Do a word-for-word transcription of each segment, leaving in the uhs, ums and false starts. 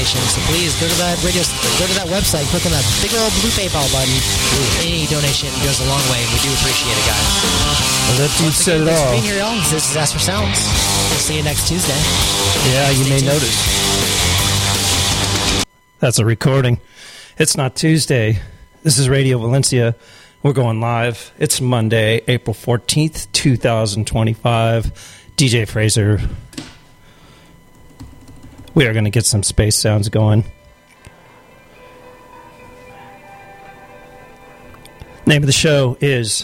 donation. So please go to that radio, go to that website, click on that big old blue PayPal button. Any donation goes a long way, and we do appreciate it, guys. Well, that dude said it Thanks for all. being here, y'all. This is Ask for Sounds. We'll see you next Tuesday. Yeah, you may notice. That's a recording. It's not Tuesday. This is Radio Valencia. We're going live. It's Monday, April fourteenth, twenty twenty-five. D J Fraser. We are going to get some space sounds going. Name of the show is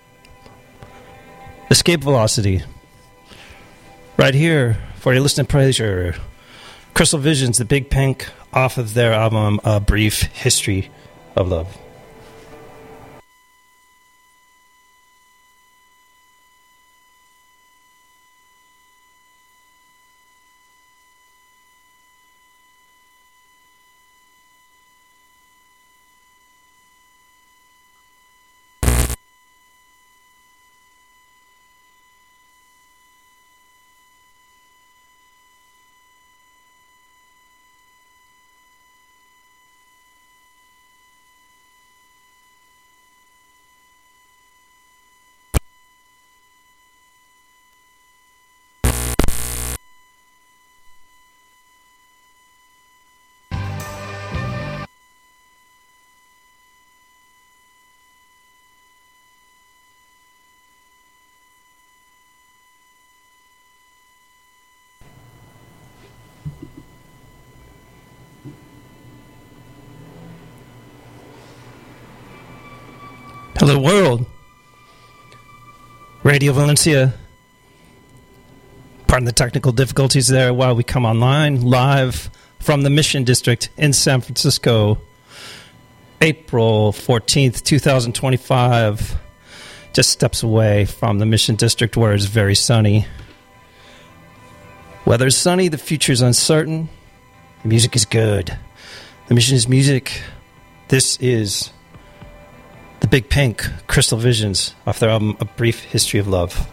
Escape Velocity. Right here for your listening pleasure. Crystal Visions, The Big Pink, off of their album A Brief History of Love. Hello, world. Radio Valencia. Pardon the technical difficulties there while we come online live from the Mission District in San Francisco. April fourteenth, twenty twenty-five. Just steps away from the Mission District where it's very sunny. Weather's sunny, the future's uncertain. The music is good. The Mission is music. This is The Big Pink, Crystal Visions, off their album A Brief History of Love.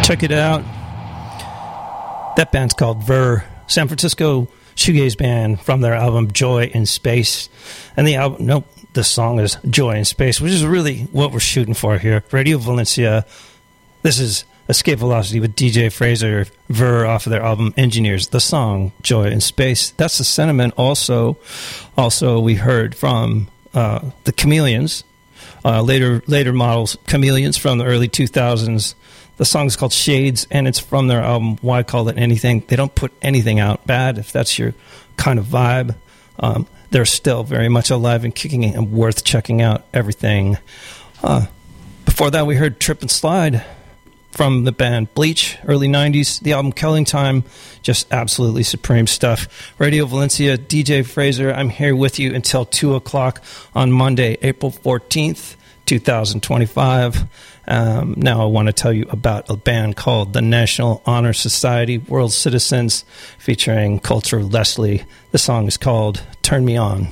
Check it out. That band's called Ver, San Francisco shoegaze band from their album Joy in Space. And the album, nope, the song is Joy in Space, which is really what we're shooting for here. Radio Valencia. This is Escape Velocity with D J Fraser, Ver, off of their album Engineers. The song Joy in Space. That's the sentiment. Also, also we heard from uh, the Chameleons, uh, later later models Chameleons from the early two thousands. The song is called Shades, and it's from their album Why Call It Anything. They don't put anything out bad if that's your kind of vibe. Um, they're still very much alive and kicking and worth checking out everything. Uh, before that, we heard Trip and Slide from the band Bleach, early nineties. The album Killing Time, just absolutely supreme stuff. Radio Valencia, D J Fraser, I'm here with you until two o'clock on Monday, April fourteenth, twenty twenty-five. Um, now I want to tell you about a band called the National Honor Society World Citizens featuring Culture Leslie. The song is called Turn Me On.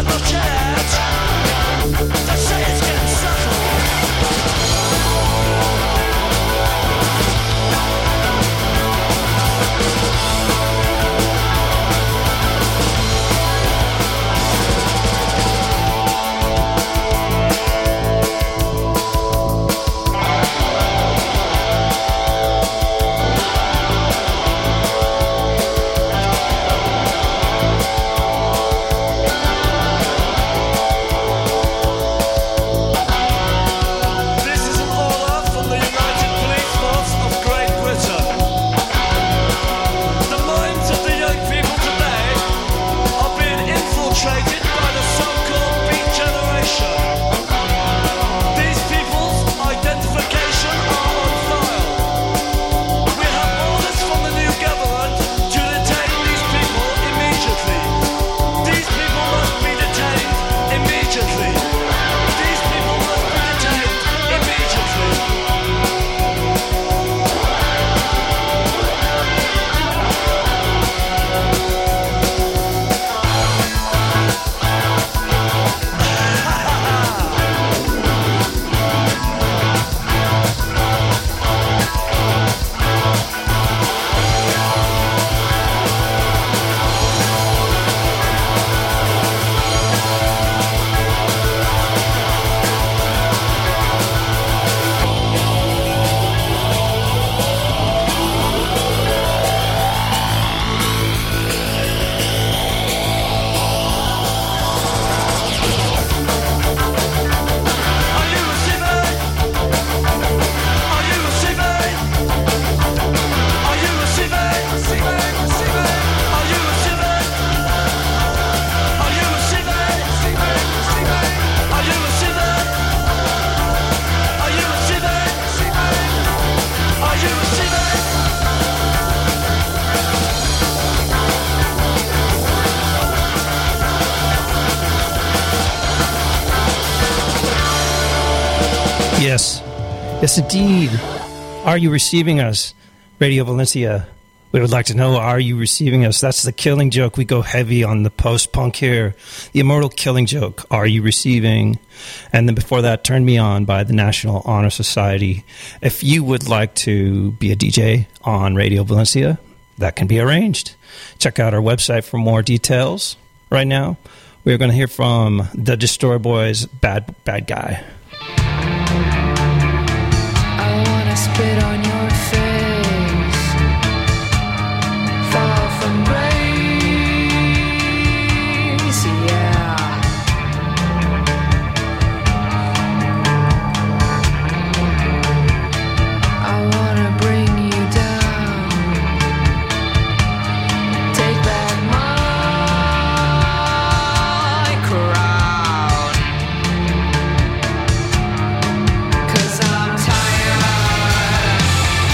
Yes. Yes, indeed. Are you receiving us? Radio Valencia. We would like to know, are you receiving us? That's the Killing Joke. We go heavy on the post-punk here. The Immortal Killing Joke. Are you receiving? And then before that, Turn Me On by the National Honor Society. If you would like to be a D J on Radio Valencia, that can be arranged. Check out our website for more details. Right now, we're going to hear from the Destroy Boys, Bad Bad Guy. I wanna spit on your face, far from grace, yeah. I wanna bring you down, take back my crown, 'cause I'm tired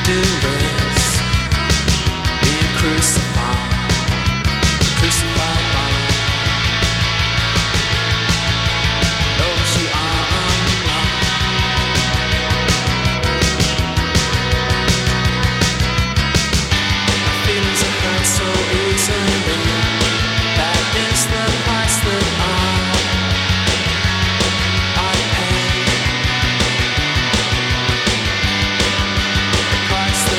do is be crucified, crucified by those who are unloved. My feelings are hurt so easily. That is the price that I I pay. The price that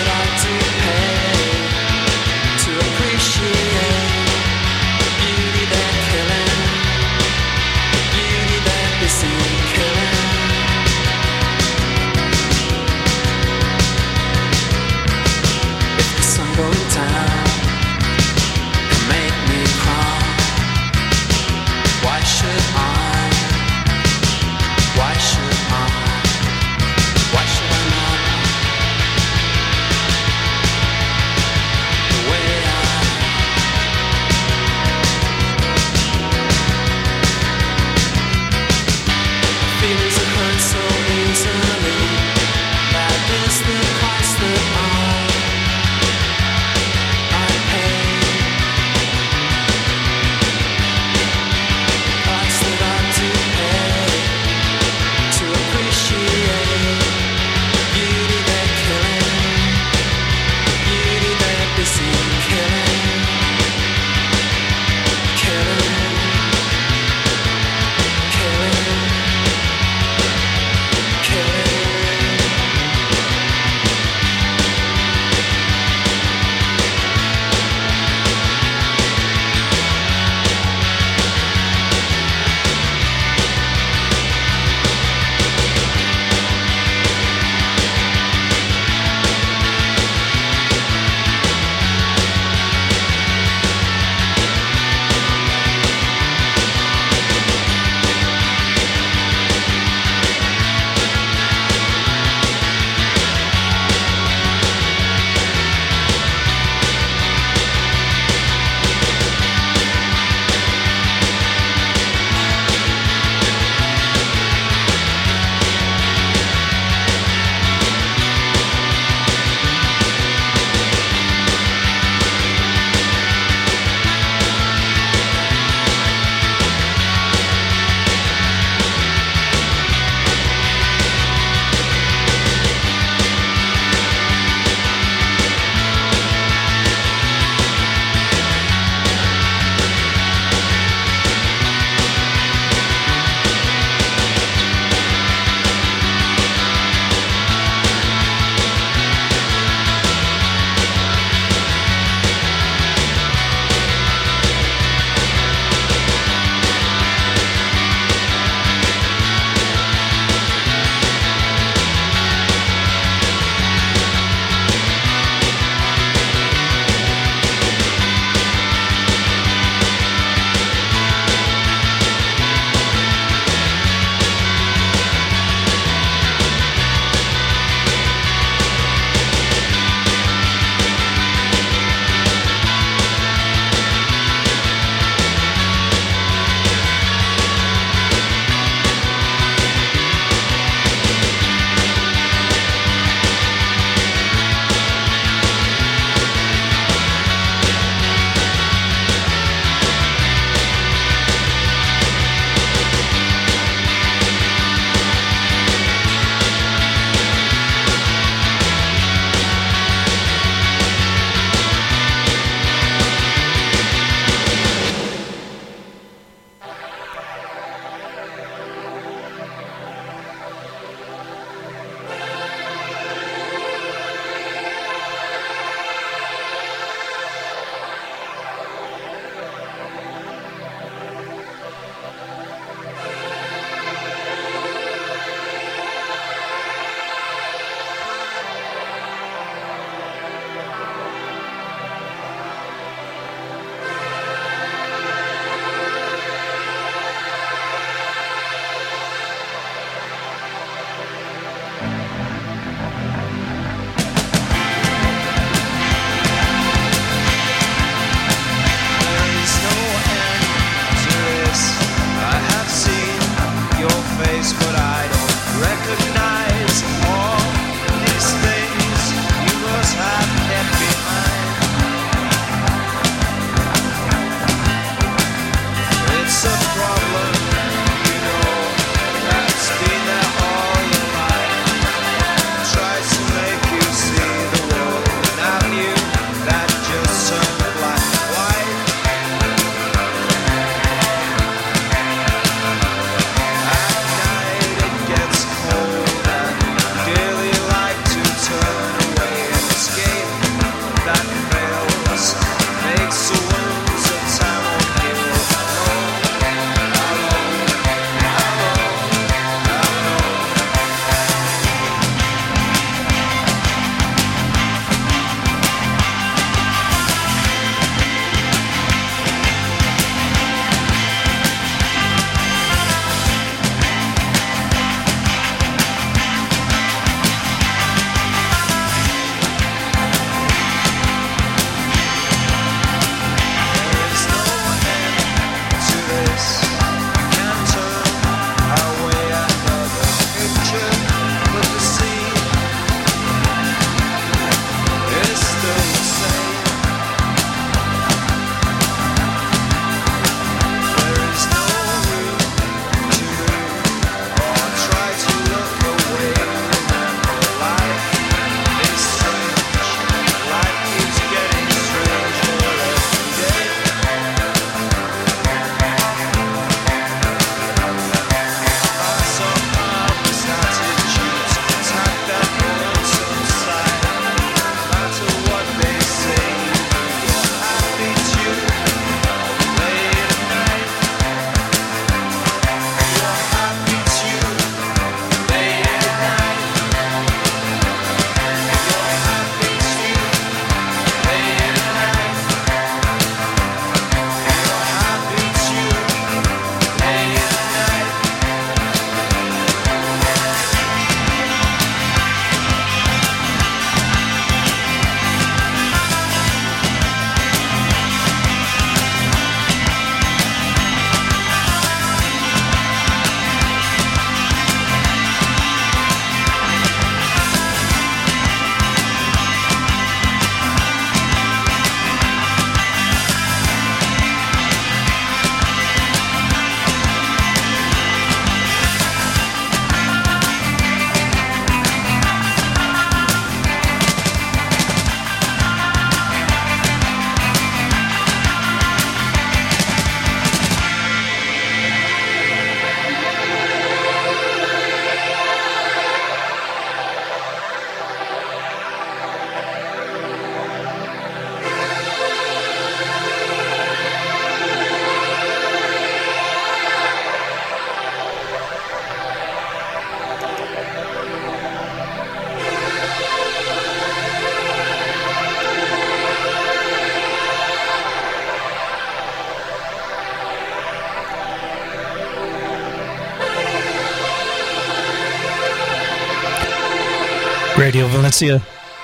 Radio Valencia.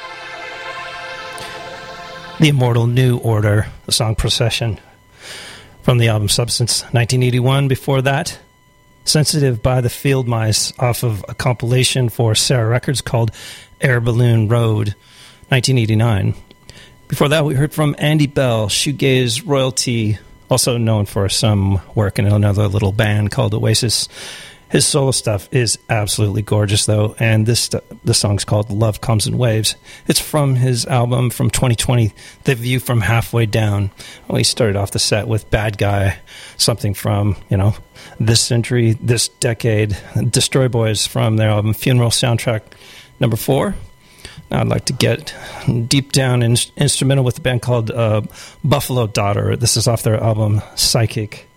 The Immortal New Order, the song Procession, from the album Substance, nineteen eighty-one. Before that, Sensitive by the Field Mice, off of a compilation for Sarah Records called Air Balloon Road, nineteen eighty-nine. Before that, we heard from Andy Bell, shoegaze royalty, also known for some work in another little band called Oasis. His solo stuff is absolutely gorgeous, though, and this the song's called Love Comes in Waves. It's from his album from twenty twenty, The View from Halfway Down. Well, he started off the set with Bad Guy, something from, you know, this century, this decade. Destroy Boys from their album Funeral Soundtrack number four. Now I'd like to get deep down in instrumental with a band called uh, Buffalo Daughter. This is off their album Psychic.